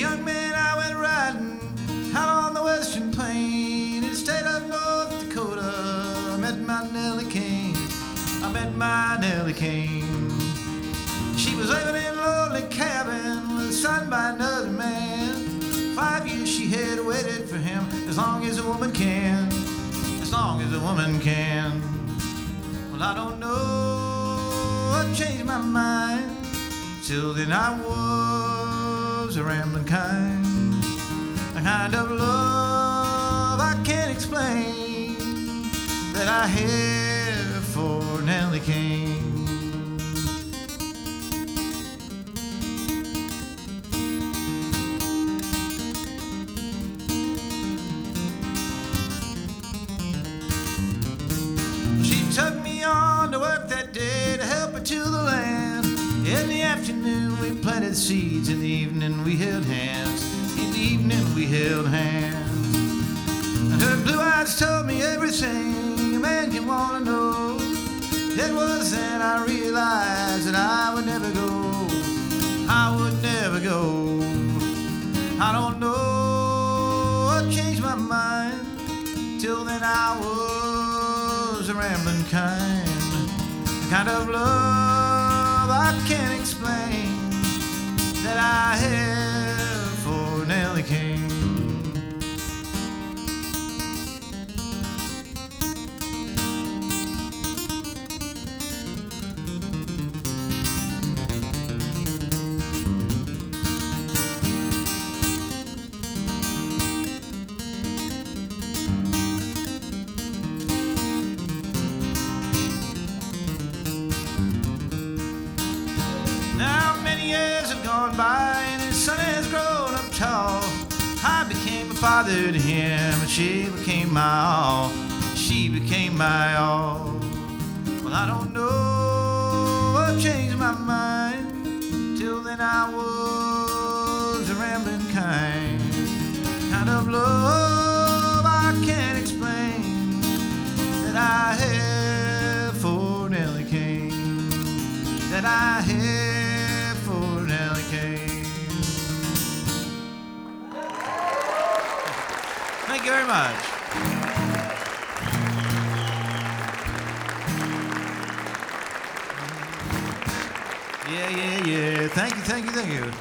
young man, I went riding out on the western plain in the state of North Dakota. I met my Nellie Kane. I met my Nellie Kane. She was living in a lonely cabin with a son by another man. 5 years she had waited for him, as long as a woman can, as long as a woman can. Well, I don't know what changed my mind. Till then I was a rambling kind, a kind of love I can't explain that I had for Nellie Kane. Took me on to work that day to help her to the land. In the afternoon we planted seeds, in the evening we held hands, in the evening we held hands. And her blue eyes told me everything a man can want to know. It was then I realized that I would never go, I would never go. I don't know what changed my mind. Till then I was a rambling kind of love I can't explain that I have for Nellie Kane. By and his son has grown up tall. I became a father to him, and she became my all. She became my all. Well, I don't know what changed my mind. Till then I was a rambling kind of love I can't explain that I have for Nellie Kane, that I have for Nellie Kane. Thank you very much. Yeah. Thank you.